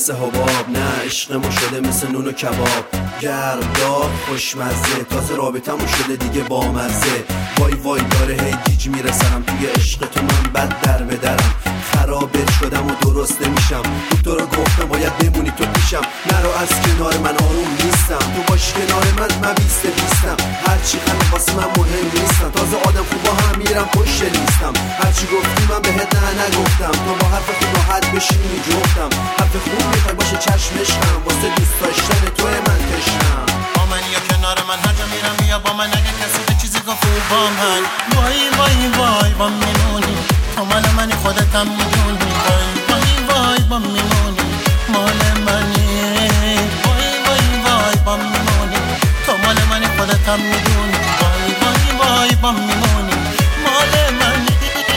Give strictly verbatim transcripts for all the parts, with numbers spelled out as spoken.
مثل حباب، نه عشق ما شده مثل نون و کباب. گرم دار خوشمزه، تازه رابطمون شده دیگه بامزه. وای وای داره هی گیج میرسنم توی عشق تو، من بد در بدرم. خرابت شدم و درست نمیشم، تو رو گفتم باید بمونی تو پیشم. نرو از کنار من آروم نیستم، تو باش کنار من من بیسته بیستم. هرچی خنده واسه من مهم نیستم، تازه آدم خوب با هم میرم پشت لیستم. هرچی گفتی من بهت نه نگفتم، تو با حرف خود راحت بشینی جفتم. حرف خوب میخوای باشه چشمشم، واسه دوست داشتن توی من تشنم. با من یا کنار من هر جا میرم بیا با من، اگه کسی به چیزی گفت با من. وای وای وای با میمونی، تو مال منی خودتم میدونی. وای وای وای با میمونی، مال منی. وای وای وای با میمونی، تو مال منی خودتم میدونی. وای وای وای با میمونی، مال منی.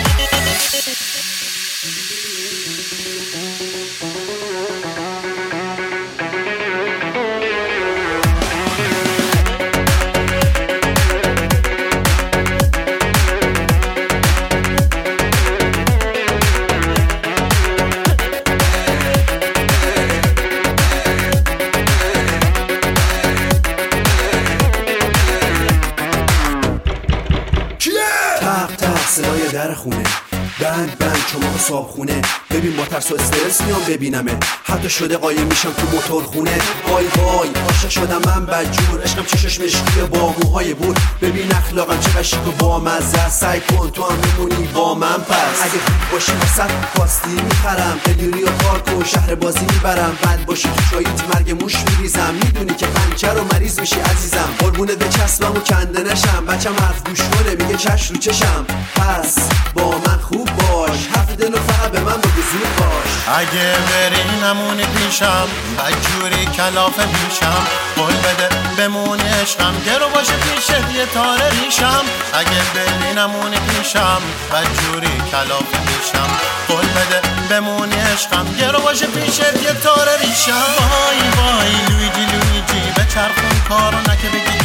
صدای در خونه، بند بند چماق صاحب خونه. ببین با ترس و استرس میام ببینمه، حتی شده قایم میشم تو موتور خونه. وای وای عاشق شدم من بدجور، عشقم چشش مشکی با موهای بود. ببین اخلاقم چقدر شیک و بامزه، سعی کن تو هم بمونی با من. پس اگه خوب باشی واسه خواستی میخرم، دلیری و پارک و شهر بازی میبرم. بد باشی تو چاییت مرگ موش میریزم، میدونی که خنچر و مریض میشی عزیزم. قربونه به چسبم و کنده نشم، بچم حرف گوش کنه میگه چش رو چشم. پس با من خوب باش، حرف دل و فقط به من بگو زود باش. اگه بری نمونی پیشم، بدجوری کلافه میشم. قول بده بمونی عشقم، گرو باشه پیشت یه تاره ریشم. اگه بری نمونی پیشم، بدجوری کلافه میشم. قول بده بمونی عشقم، گرو باشه پیشت یه تاره ریشم. وای وای لویجی لویجی، به چرخون کارو نکه بگی